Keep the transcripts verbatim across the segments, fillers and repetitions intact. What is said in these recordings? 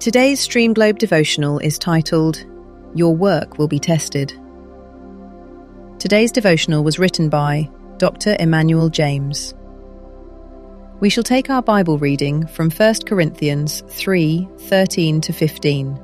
Today's Stream Globe devotional is titled, Your Work Will Be Tested. Today's devotional was written by Doctor Emmanuel James. We shall take our Bible reading from First Corinthians three, thirteen to fifteen.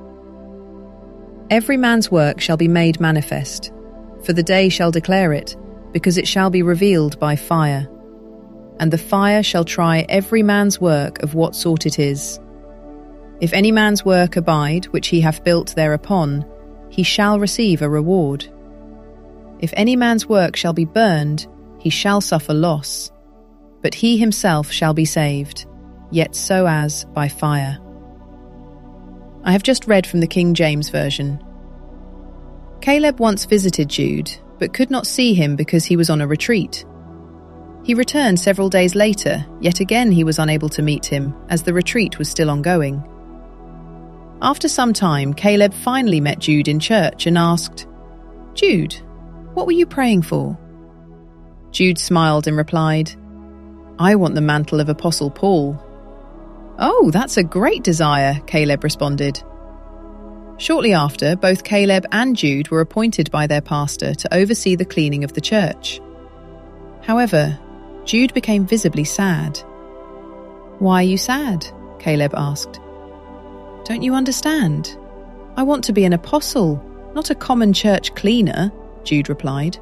Every man's work shall be made manifest, for the day shall declare it, because it shall be revealed by fire. And the fire shall try every man's work of what sort it is. If any man's work abide, which he hath built thereupon, he shall receive a reward. If any man's work shall be burned, he shall suffer loss. But he himself shall be saved, yet so as by fire. I have just read from the King James Version. Caleb once visited Jude, but could not see him because he was on a retreat. He returned several days later, yet again he was unable to meet him, as the retreat was still ongoing. After some time, Caleb finally met Jude in church and asked, "Jude, what were you praying for?" Jude smiled and replied, "I want the mantle of Apostle Paul." "Oh, that's a great desire," Caleb responded. Shortly after, both Caleb and Jude were appointed by their pastor to oversee the cleaning of the church. However, Jude became visibly sad. "Why are you sad?" Caleb asked. "Don't you understand? I want to be an apostle, not a common church cleaner," Jude replied.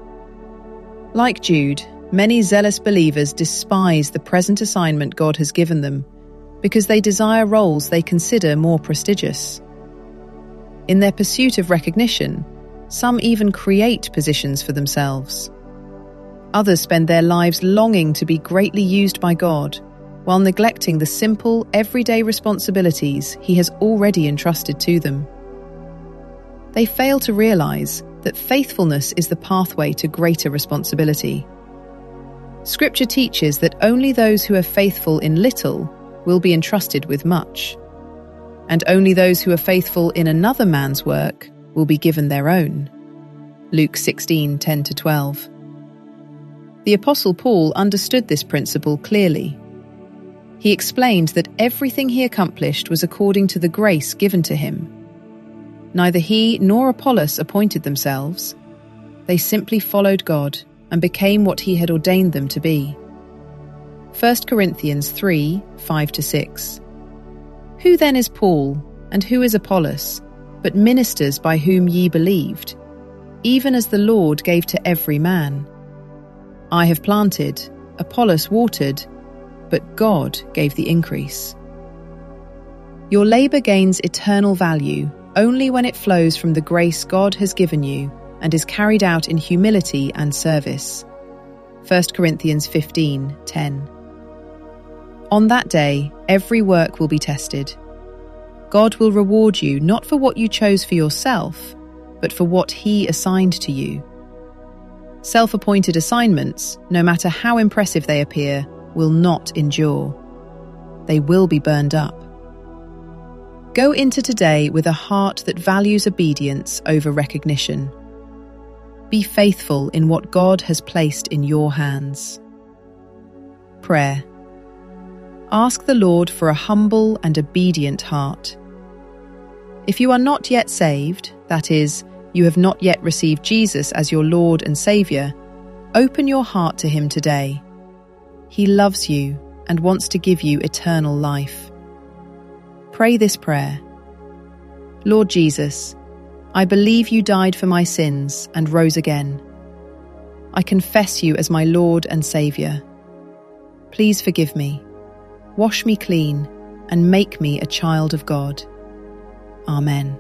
Like Jude, many zealous believers despise the present assignment God has given them because they desire roles they consider more prestigious. In their pursuit of recognition, some even create positions for themselves. Others spend their lives longing to be greatly used by God, while neglecting the simple, everyday responsibilities He has already entrusted to them. They fail to realize that faithfulness is the pathway to greater responsibility. Scripture teaches that only those who are faithful in little will be entrusted with much, and only those who are faithful in another man's work will be given their own. Luke sixteen, ten to twelve. The Apostle Paul understood this principle clearly. He explained that everything he accomplished was according to the grace given to him. Neither he nor Apollos appointed themselves. They simply followed God and became what he had ordained them to be. First Corinthians three, five to six. Who then is Paul, and who is Apollos, but ministers by whom ye believed, even as the Lord gave to every man? I have planted, Apollos watered, but God gave the increase. Your labour gains eternal value only when it flows from the grace God has given you and is carried out in humility and service. First Corinthians fifteen, ten. On that day, every work will be tested. God will reward you not for what you chose for yourself, but for what He assigned to you. Self-appointed assignments, no matter how impressive they appear, will not endure. They will be burned up. Go into today with a heart that values obedience over recognition. Be faithful in what God has placed in your hands. Prayer. Ask the Lord for a humble and obedient heart. If you are not yet saved, that is, you have not yet received Jesus as your Lord and Saviour, open your heart to Him today. He loves you and wants to give you eternal life. Pray this prayer. Lord Jesus, I believe you died for my sins and rose again. I confess you as my Lord and Saviour. Please forgive me, wash me clean, and make me a child of God. Amen.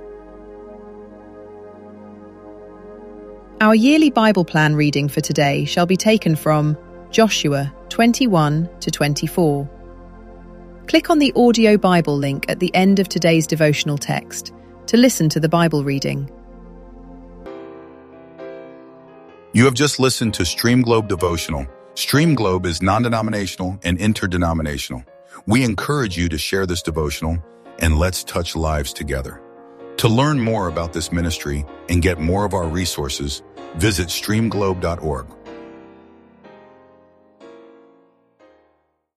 Our yearly Bible plan reading for today shall be taken from Joshua twenty-one to twenty-four. Click on the audio Bible link at the end of today's devotional text to listen to the Bible reading. You have just listened to Stream Globe Devotional. Stream Globe is non-denominational and interdenominational. We encourage you to share this devotional and let's touch lives together. To learn more about this ministry and get more of our resources, visit stream globe dot org.